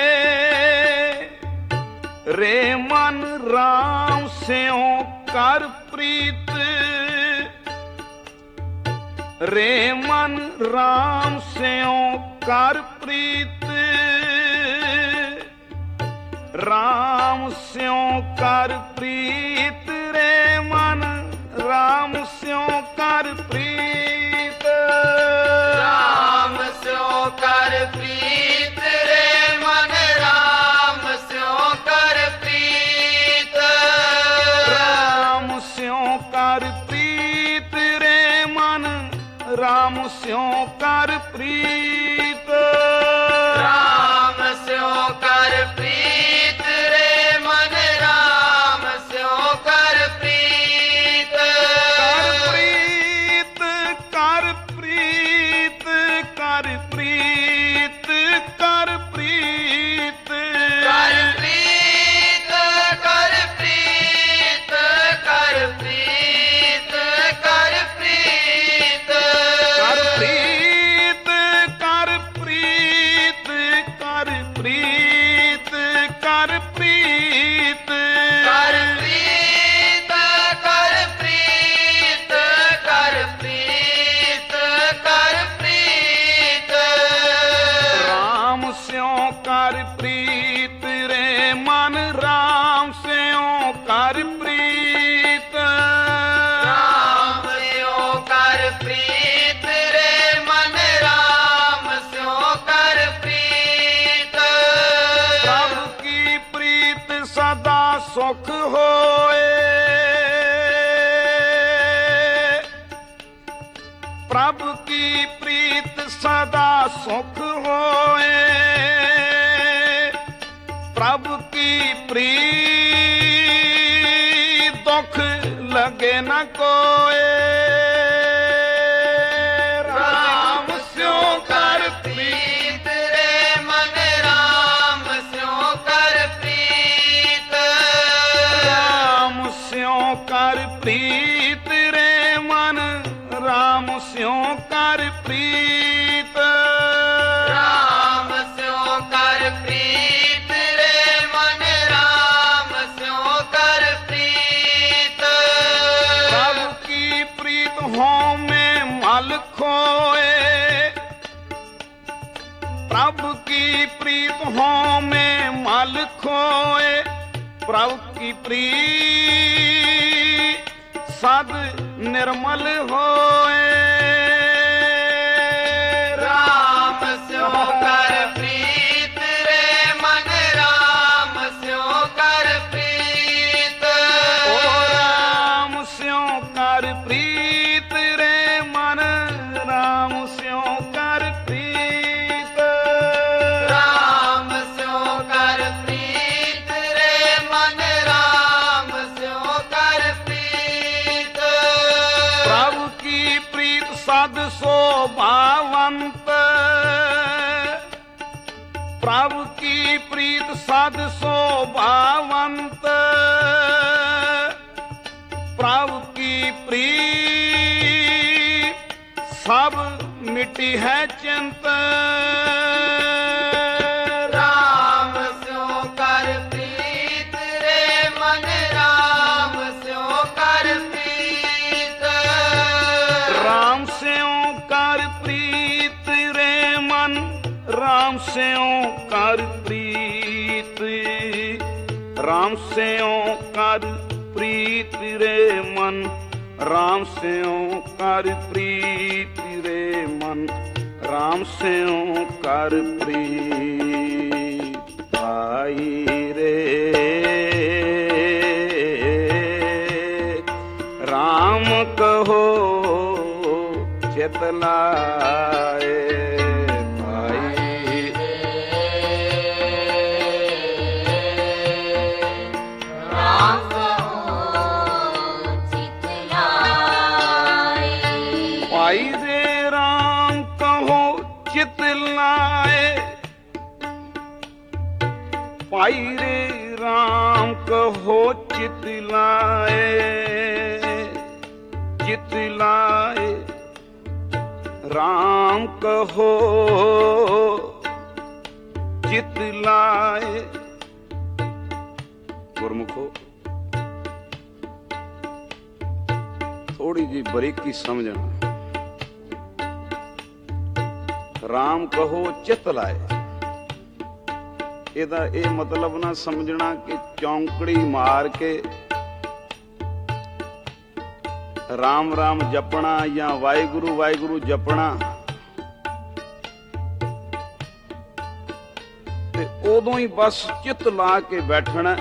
रे मन राम स्यों कर प्रीत। रे मन राम स्यों कर प्रीत। राम स्यों कर प्रीत। रे मन राम स्यों कर प्रीत। राम स्यों कर प्रीत रे ਕਰ ਪ੍ਰੀਤ ਰਾਮ ਸਿਉ ਕਰ ਪ੍ਰੀਤ ਰੇ ਮਨ ਰਾਮ ਸਿਉ ਕਰ ਪ੍ਰੀਤ ਕਰ ਪ੍ਰੀਤ ਕਰ ਪ੍ਰੀਤ ਕਰ ਪ੍ਰੀਤ ਕਰ ਪ੍ਰੀਤ ਕਰ ਪ੍ਰੀਤ ਕਰ ਪ੍ਰੀਤ ਕਰ ਪ੍ਰੀਤ ਕਰ ਪ੍ਰੀਤ ਕਰ ਪ੍ਰੀਤ ਕਰ ਪ੍ਰੀਤ ਕਰ ਪ੍ਰੀਤ ਕਰ ਪ੍ਰੀਤ ਕਰ ਪ੍ਰੀਤ ਕਰ ਪ੍ਰੀਤ ਕਰ ਪ੍ਰੀਤ ਕਰ ਪ੍ਰੀਤ ਰਾਮ ਸਿਉ ਕਰ ਪ੍ਰੀਤ ਰੇ ਮਨ ਰਾਮ ਸਿਉ ਕਰ ਪ੍ਰੀਤ ਰਾਮ ਸਿਉ ਕਰ ਪ੍ਰੀਤ ਰੇ ਮਨ ਰਾਮ ਸਿਉ ਕਰ ਪ੍ਰੀਤ ਪ੍ਰਭ ਕੀ ਪ੍ਰੀਤ ਸਦਾ ਸੁਖ ਹੋਏ ਪ੍ਰਭ ਕੀ ਪ੍ਰੀਤ ਸਦਾ ਸੁਖ ਹੋਏ ਪ੍ਰਭ ਕੀ ਪ੍ਰੀਤ ਦੁਖ ਲਗੇ ਨ ਕੋਏ ਰਾਮ ਸਿਉ ਕਰ ਪ੍ਰੀਤ ਪ੍ਰੀਤ ਰੇ ਮਨ ਰਾਮ ਸਿਉ ਕਰ ਪ੍ਰੀਤ ਰਾਮ ਸਿਉ ਕਰ ਪ੍ਰੀਤ ਰੇ ਮਨ ਰਾਮ ਸਿਉ ਕਰ ਪ੍ਰੀਤ ਰਾਮ ਸਿਉ ਕਰ ਪ੍ਰੀਤ ਰੇ ਮਨ ਰਾਮ ਸਿਉ ਕਰ ਪ੍ਰੀਤ ਪ੍ਰਭ ਕੀ ਪ੍ਰੀਤ ਹੋਵੇਂ ਮਲ ਖੋਏ ਪ੍ਰਭ ਕੀ ਪ੍ਰੀਤ ਹੋਵੇਂ ਮਲ ਖੋਏ ਪ੍ਰਭ ਕੀ ਪ੍ਰੀਤ ਸਦ ਨਿਰਮਲ ਹੋਏ ਰਾਮ ਸਿਉ ਕਰ ਪ੍ਰੀਤ ਰੇ ਮਨ ਰਾਮ ਸਿਉ ਕਰ ਪ੍ਰੀਤ ਓ ਰਾਮ ਸਿਉ ਕਰ ਪ੍ਰੀਤ ਰੇ ਮਨ ਰਾਮ ਸਿਉ ਕਰ ਪ੍ਰੀਤ ਰਾਮ ਸਿਉ ਕਰ ਪ੍ਰੀਤ ਰੇ ਮਨ ਰਾਮ ਸਿਉ ਕਰ ਪ੍ਰੀਤ ਪ੍ਰਭ ਕੀ ਪ੍ਰੀਤ ਸਦ ਸੋਭਾਵੰਤ ਪ੍ਰਭ ਕੀ ਪ੍ਰੀਤ ਸਦ ਸੋਭਾਵੰਤ ਪ੍ਰਭ ਕੀ ਪ੍ਰੀਤ ਸਭ ਮਿਟੀ ਹੈ ਚਿੰਤ ਰਾਮ ਸਿਉ ਕਰ ਪ੍ਰੀਤ ਰੇ ਮਨ ਰਾਮ ਸਿਉ ਕਰ ਪ੍ਰੀਤ ਰਾਮ ਸਿਉ ਕਰ ਪ੍ਰੀਤ ਰੇ ਮਨ ਰਾਮ ਸਿਉ ਕਰ ਪ੍ਰੀਤ ਰਾਮ ਸਿਉ ਕਰ ਪ੍ਰੀਤ ਰੇ ਮਨ ਰਾਮ ਸਿਉ ਕਰ ਪ੍ਰੀਤ ਰੇ ਮਨ ਰਾਮ ਸਿਉ ਕਰ ਪ੍ਰੀਤ ਭਾਈ ਰੇ ਰਾਮ ਕਹੋ ਚਿਤ ਲਾਏ ਭਾਈ ਰਾਮ ਕਹੋ ਚਿਤ ਲਾਏ ਭਾਈ ਰੇ ਰਾਮ ਕਹੋ ਚਿਤ ਲਾਏ ਭਾਈ ਰੇ ਰਾਮ ਕਹੋ ਚਿਤ ਲਾਏ ਚਿਤ ਲਾਏ ਰਾਮ ਕਹੋ ਚਿਤ ਲਾਏ ਗੁਰਮੁਖੋ ਥੋੜੀ ਜੀ ਬਰੀਕੀ ਸਮਝਣਾ ਰਾਮ ਕਹੋ ਚਿਤ ਲਾਏ ਇਹਦਾ ਇਹ ਮਤਲਬ ਨਾ ਸਮਝਣਾ ਕਿ ਚੌਂਕੜੀ ਮਾਰ ਕੇ ਰਾਮ ਰਾਮ ਜਪਣਾ ਜਾਂ ਵਾਹਿਗੁਰੂ ਵਾਹਿਗੁਰੂ ਜਪਣਾ ਤੇ ਉਦੋਂ ਹੀ ਬਸ ਚਿੱਤ ਲਾ ਕੇ ਬੈਠਣਾ।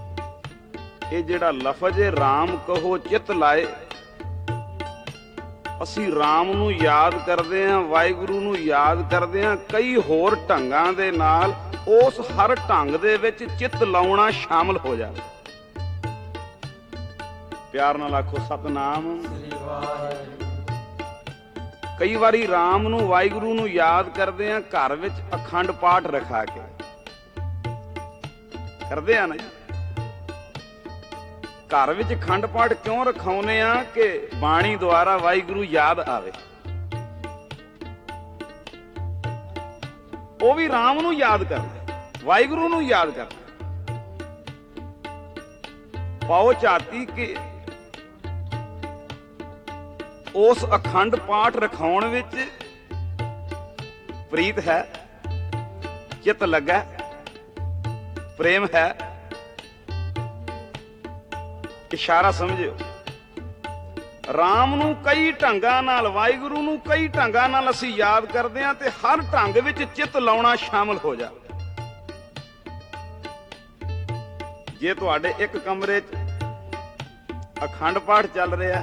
ਇਹ ਜਿਹੜਾ ਲਫ਼ਜ਼ ਹੈ ਰਾਮ ਕਹੋ ਚਿੱਤ ਲਾਏ, ਅਸੀਂ ਰਾਮ ਨੂੰ ਯਾਦ ਕਰਦੇ ਆਂ, ਵਾਹਿਗੁਰੂ ਨੂੰ ਯਾਦ ਕਰਦੇ ਆਂ, ਕਈ ਹੋਰ ਢੰਗਾਂ ਦੇ ਨਾਲ ਉਸ ਹਰ ਢੰਗ ਦੇ ਵਿੱਚ ਚਿੱਤ ਲਾਉਣਾ ਸ਼ਾਮਲ ਹੋ ਜਾਵੇ। ਪਿਆਰ ਨਾਲ ਆਖੋ ਸਤਨਾਮ। ਕਈ ਵਾਰੀ ਰਾਮ ਨੂੰ ਵਾਹਿਗੁਰੂ ਨੂੰ ਯਾਦ ਕਰਦੇ ਆਂ ਘਰ ਵਿੱਚ ਅਖੰਡ ਪਾਠ ਰਖਾ ਕੇ, ਕਰਦੇ ਆ ਨਾ ਜੀ। ਘਰ ਵਿੱਚ ਅਖੰਡ ਪਾਠ ਕਿਉਂ ਰਖਾਉਨੇ ਆ ਕਿ ਬਾਣੀ ਦੁਆਰਾ ਵਾਹਿਗੁਰੂ ਯਾਦ ਆਵੇ। ਉਹ ਵੀ ਰਾਮ ਨੂੰ ਯਾਦ ਕਰਦਾ, ਵਾਹਿਗੁਰੂ ਨੂੰ ਯਾਦ ਕਰਦਾ। ਪਾਓ ਝਾਤੀ ਕਿ ਉਸ ਅਖੰਡ ਪਾਠ ਰਖਾਉਣ ਵਿੱਚ ਪ੍ਰੀਤ ਹੈ, ਚਿੱਤ ਲੱਗਾ, ਪ੍ਰੇਮ ਹੈ। ਇਸ਼ਾਰਾ ਸਮਝਿਓ। ਰਾਮ ਨੂੰ ਕਈ ਢੰਗਾਂ ਨਾਲ, ਵਾਹਿਗੁਰੂ ਨੂੰ ਕਈ ਢੰਗਾਂ ਨਾਲ ਅਸੀਂ ਯਾਦ ਕਰਦੇ ਹਾਂ ਤੇ ਹਰ ਢੰਗ ਵਿੱਚ ਚਿੱਤ ਲਾਉਣਾ ਸ਼ਾਮਲ ਹੋ ਜਾ। ਜੇ ਤੁਹਾਡੇ ਇੱਕ ਕਮਰੇ 'ਚ ਅਖੰਡ ਪਾਠ ਚੱਲ ਰਿਹਾ,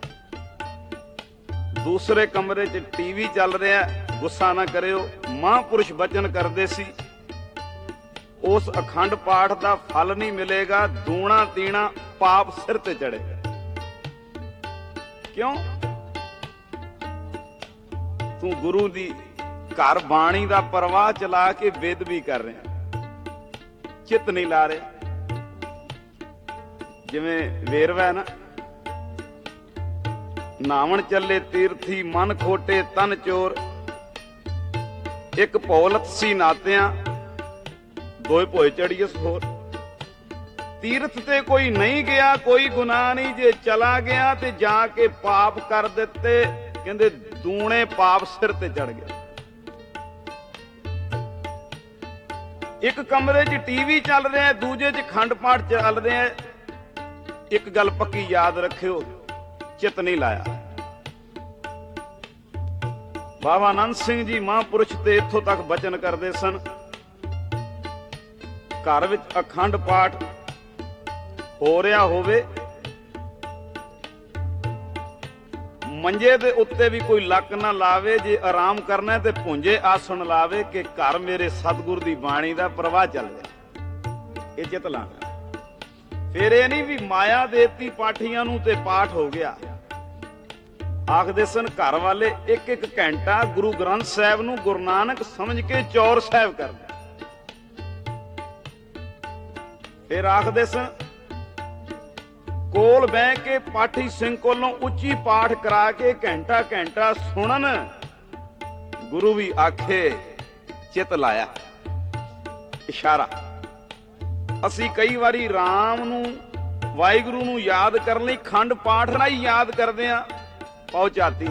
ਦੂਸਰੇ ਕਮਰੇ 'ਚ ਟੀਵੀ ਚੱਲ ਰਿਹਾ, ਗੁੱਸਾ ਨਾ ਕਰਿਓ। ਮਹਾਂਪੁਰਸ਼ ਬਚਨ ਕਰਦੇ ਸੀ, ਉਸ ਅਖੰਡ ਪਾਠ ਦਾ ਫਲ ਨਹੀਂ ਮਿਲੇਗਾ, ਦੂਣਾ ਤੀਣਾ ਪਾਪ ਸਿਰ ਤੇ ਚੜੇ। ਕਿਉਂ? ਤੂੰ ਗੁਰੂ ਦੀ ਘਰ ਬਾਣੀ ਦਾ ਪ੍ਰਵਾਹ ਚਲਾ ਕੇ ਬੇਅਦਬੀ ਕਰ ਰਿਹਾ, ਚਿੱਤ ਨਹੀਂ ਲਾ ਰਿਹਾ। ਜਿਵੇਂ ਵੇਰਵਾ ਹੈ ਨਾ, ਨਾਵਣ ਚੱਲੇ ਤੀਰਥੀ ਮਨ ਖੋਟੇ ਤਨ ਚੋਰ, ਇੱਕ ਪੌਲਤ ਸੀ ਨਾਤਿਆਂ ਦੋਏ ਭੋਏ ਚੜੀਐਸ ਹੋਰ। ਤੀਰਥ ਤੇ ਕੋਈ ਨਹੀਂ ਗਿਆ, ਕੋਈ ਗੁਨਾਹ ਨਹੀਂ, ਜੇ ਚਲਾ ਗਿਆ ਤੇ ਜਾ ਕੇ ਪਾਪ ਕਰ ਦਿੱਤੇ। ਕਹਿੰਦੇ ਦੂਣੇ ਪਾਪ ਸਿਰ ਤੇ ਚੜ ਗਏ। ਇੱਕ ਕਮਰੇ 'ਚ ਟੀਵੀ ਚੱਲ ਰਿਹਾ, ਦੂਜੇ 'ਚ ਅਖੰਡ ਪਾਠ ਚੱਲ ਰਿਹਾ। ਇੱਕ ਗੱਲ ਪੱਕੀ ਯਾਦ ਰੱਖਿਓ, ਚਿੱਤ ਨਹੀਂ ਲਾਇਆ। ਬਾਬਾ ਆਨੰਦ ਸਿੰਘ ਜੀ ਮਹਾਂਪੁਰਸ਼ ਤੇ ਇੱਥੋਂ ਤੱਕ ਬਚਨ ਕਰਦੇ ਸਨ, ਘਰ ਵਿੱਚ ਅਖੰਡ ਪਾਠ ਹੋ ਰਿਹਾ ਹੋਵੇ, ਮੰਜੇ ਦੇ ਉੱਤੇ ਵੀ ਕੋਈ ਲੱਕ ਨਾ ਲਾਵੇ। ਜੇ ਆਰਾਮ ਕਰਨਾ ਤੇ ਪੁੰਜੇ ਆਸਣ ਲਾਵੇ ਕਿ ਘਰ ਮੇਰੇ ਸਤਿਗੁਰ ਦੀ ਬਾਣੀ ਦਾ ਪ੍ਰਵਾਹ ਚੱਲ ਰਿਹਾ। ਇਹ ਚਿੱਤ ਲਾਣਾ। ਫਿਰ ਇਹ ਨਹੀਂ ਵੀ ਮਾਇਆ ਦੇਤੀ ਪਾਠੀਆਂ ਨੂੰ ਤੇ ਪਾਠ ਹੋ ਗਿਆ। ਆਖਦੇ ਸਨ ਘਰ ਵਾਲੇ ਇੱਕ ਇੱਕ ਘੰਟਾ ਗੁਰੂ ਗ੍ਰੰਥ ਸਾਹਿਬ ਨੂੰ ਗੁਰੂ ਨਾਨਕ ਸਮਝ ਕੇ ਚੌਰ ਸਾਹਿਬ ਕਰਦੇ। ਫਿਰ ਆਖਦੇ ਸਨ ਕੋਲ ਬਹਿ ਕੇ ਪਾਠੀ ਸਿੰਘ ਕੋਲੋਂ ਉੱਚੀ ਪਾਠ ਕਰਾ ਕੇ ਘੰਟਾ ਘੰਟਾ ਸੁਣਨ। ਗੁਰੂ ਵੀ ਆਖੇ ਚਿੱਤ ਲਾਇਆ। ਇਸ਼ਾਰਾ। ਅਸੀਂ ਕਈ ਵਾਰੀ ਰਾਮ ਨੂੰ ਵਾਹਿਗੁਰੂ ਨੂੰ ਯਾਦ ਕਰਨ ਲਈ ਖੰਡ ਪਾਠ ਨਾਲ ਹੀ ਯਾਦ ਕਰਦੇ ਆਂ। ਪਾਉ ਝਾਤੀ,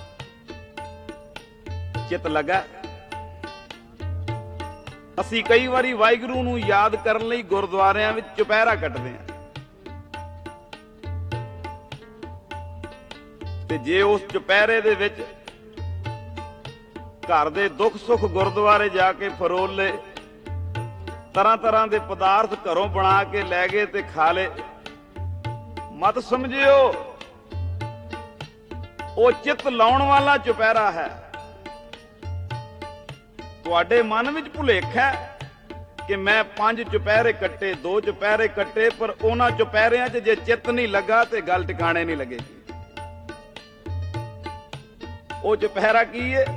ਚਿੱਤ ਲੱਗਾ। ਅਸੀਂ ਕਈ ਵਾਰੀ ਵਾਹਿਗੁਰੂ ਨੂੰ ਯਾਦ ਕਰਨ ਲਈ ਗੁਰਦੁਆਰਿਆਂ ਵਿੱਚ ਚੁਪਹਿਰਾ ਕੱਟਦੇ ਆਂ, ਤੇ ਜੇ ਉਸ ਚੁਪਹਿਰੇ ਦੇ ਵਿੱਚ ਘਰ ਦੇ ਦੁੱਖ ਸੁੱਖ ਗੁਰਦੁਆਰੇ ਜਾ ਕੇ ਫਰੋਲੇ, ਤਰ੍ਹਾਂ ਤਰ੍ਹਾਂ ਦੇ ਪਦਾਰਥ ਘਰੋਂ ਬਣਾ ਕੇ ਲੈ ਗਏ ਤੇ ਖਾ ਲਏ, ਮਤ ਸਮਝਿਓ ਉਹ ਚਿੱਤ ਲਾਉਣ ਵਾਲਾ ਚੁਪਹਿਰਾ ਹੈ। ਤੁਹਾਡੇ ਮਨ ਵਿੱਚ ਭੁਲੇਖਾ ਕਿ ਮੈਂ ਪੰਜ ਚੁਪਹਿਰੇ ਕੱਟੇ, ਦੋ ਚੁਪਹਿਰੇ ਕੱਟੇ, ਪਰ ਉਹਨਾਂ ਚੁਪਹਿਰਿਆਂ 'ਚ ਜੇ ਚਿੱਤ ਨਹੀਂ ਲੱਗਾ ਤੇ ਗੱਲ ਟਿਕਾਣੇ ਨਹੀਂ ਲੱਗੇਗੀ। ਉਹ ਚੁਪਹਿਰਾ ਕੀ ਹੈ?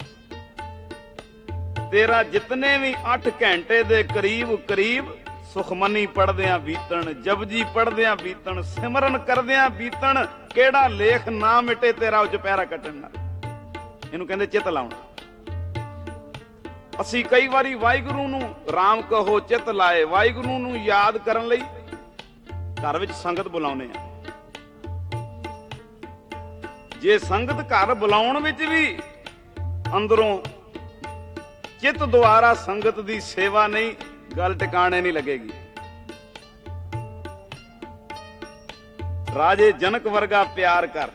ਤੇਰਾ ਜਿਤਨੇ ਵੀ ਅੱਠ ਘੰਟੇ ਦੇ ਕਰੀਬ ਕਰੀਬ ਸੁਖਮਨੀ ਪੜਦਿਆਂ ਬੀਤਣ, ਜਪਜੀ ਪੜਦਿਆਂ ਬੀਤਣ, ਸਿਮਰਨ ਕਰਦਿਆਂ ਬੀਤਣ, ਕਿਹੜਾ ਲੇਖ ਨਾ ਮਿਟੇ ਤੇਰਾ ਉਹ ਚੁਪਹਿਰਾ ਕੱਟਣ ਨਾਲ। ਇਹਨੂੰ ਕਹਿੰਦੇ ਚਿੱਤ ਲਾਉਣਾ। ਅਸੀਂ ਕਈ ਵਾਰੀ ਵਾਹਿਗੁਰੂ ਨੂੰ ਰਾਮ ਕਹੋ ਚਿੱਤ ਲਾਏ, ਵਾਹਿਗੁਰੂ ਨੂੰ ਯਾਦ ਕਰਨ ਲਈ ਘਰ ਵਿੱਚ ਸੰਗਤ ਬੁਲਾਉਨੇ ਆ। ਜੇ ਸੰਗਤ ਘਰ ਬੁਲਾਉਣ ਵਿੱਚ ਵੀ ਅੰਦਰੋਂ ਚਿੱਤ ਦੁਆਰਾ ਸੰਗਤ ਦੀ ਸੇਵਾ ਨਹੀਂ, ਗੱਲ ਟਿਕਾਣੇ ਨਹੀਂ ਲੱਗੇਗੀ। ਰਾਜੇ ਜਨਕ ਵਰਗਾ ਪਿਆਰ ਕਰ।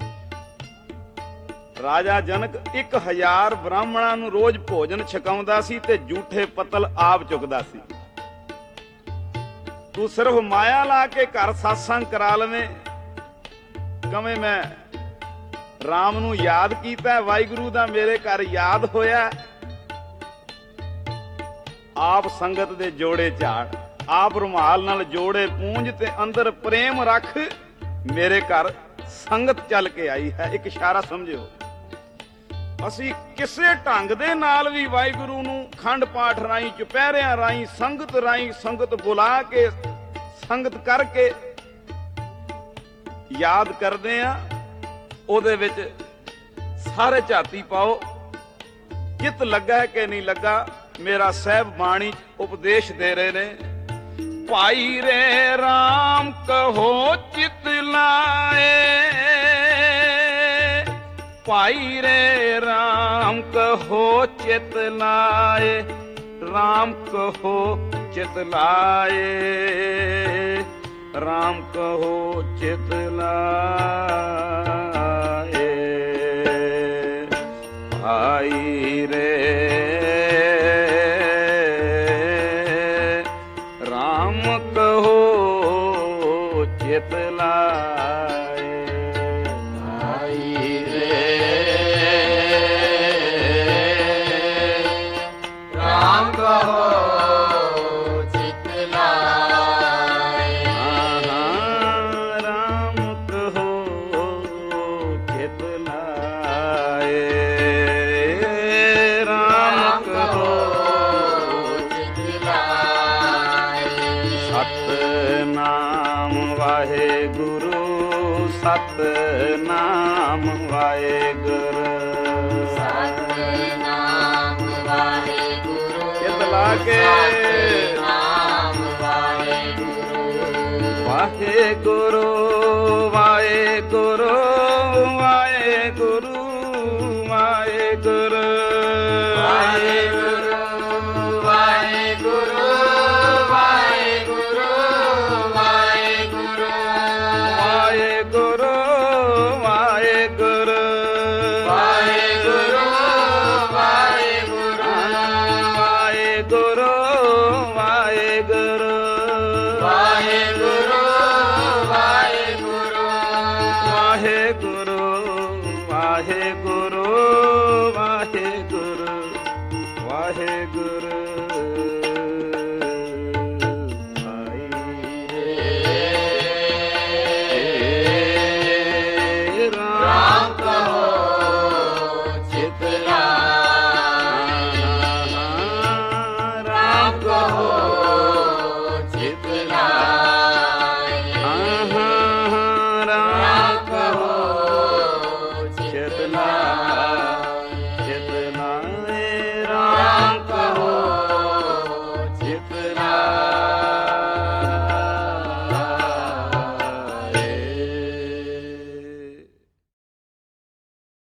ਰਾਜਾ ਜਨਕ ਇੱਕ ਹਜ਼ਾਰ ਬ੍ਰਾਹਮਣਾਂ ਨੂੰ ਰੋਜ਼ ਭੋਜਨ ਛਕਾਉਂਦਾ ਸੀ ਤੇ ਝੂਠੇ ਪੱਤਲ ਆਪ ਚੁੱਕਦਾ ਸੀ। ਤੂੰ ਸਿਰਫ ਮਾਇਆ ਲਾ ਕੇ ਘਰ satsang ਕਰਾ ਲਵੇਂ, ਕਵੇਂ ਮੈਂ ਰਾਮ ਨੂੰ ਯਾਦ ਕੀਤਾ, ਵਾਹਿਗੁਰੂ ਦਾ ਮੇਰੇ ਘਰ ਯਾਦ ਹੋਇਆ। ਆਪ ਸੰਗਤ ਦੇ ਜੋੜੇ ਝਾੜ, ਆਪ ਰੁਮਾਲ ਨਾਲ ਜੋੜੇ ਪੂੰਝ ਤੇ ਅੰਦਰ ਪ੍ਰੇਮ ਰੱਖ, ਮੇਰੇ ਘਰ ਸੰਗਤ ਚੱਲ ਕੇ ਆਈ ਹੈ। ਇੱਕ ਇਸ਼ਾਰਾ ਸਮਝਿਓ, ਅਸੀਂ ਕਿਸੇ ਢੰਗ ਦੇ ਨਾਲ ਵੀ ਵਾਹਿਗੁਰੂ ਨੂੰ ਖੰਡ ਪਾਠ ਰਾਹੀਂ, ਚੁਪਹਿਰਿਆਂ ਰਾਹੀਂ, ਸੰਗਤ ਰਾਹੀਂ, ਸੰਗਤ ਬੁਲਾ ਕੇ, ਸੰਗਤ ਕਰਕੇ ਯਾਦ ਕਰਦੇ ਆ। ਉਹਦੇ ਵਿੱਚ ਸਾਰੇ ਝਾਤੀ ਪਾਓ, ਚਿੱਤ ਲੱਗਾ ਕਿ ਨਹੀਂ ਲੱਗਾ। ਮੇਰਾ ਸਾਹਿਬ ਬਾਣੀ ਉਪਦੇਸ਼ ਦੇ ਰਹੇ ਨੇ, ਭਾਈ ਰੇ ਰਾਮ ਕਹੋ ਚਿਤ ਲਾਏ, ਭਾਈ ਰੇ ਰਾਮ ਕਹੋ ਚਿਤ ਲਾਏ, ਰਾਮ ਕਹੋ ਚਿਤ ਲਾਏ, ਰਾਮ ਕਹੋ ਚਿਤ ਲਾਏ, ਭਾਈ ਰੇ ਰਾਮ ਕਹੋ ਚਿਤ ਲਾਏ, ਭਾਈ ਰੇ ਰਾਮ ਕਹੋ ਚਿਤ ਲਾਏ, ਰਾਮ ਕਹੋ ਚਿਤ ਲਾਏ, ਰਾਮ ਕਹੋ ਚਿਤ ਲਾਏ। ਸਤਿਨਾਮ ਵਾਹਿਗੁਰੂ, ਸਤਿਨਾਮ ਵਾਹਿਗੁਰੂ, ਸਤਿਨਾਮ ਵਾਹਿਗੁਰੂ, ਚਿਤ ਲਾ ਕੇ, ਸਤਿਨਾਮ ਵਾਹਿਗੁਰੂ, ਵਾਹਿਗੁਰੂ ਵਾਹਿਗੁਰੂ ਵਾਹਿਗੁਰੂ ਵਾਹਿਗੁਰੂ।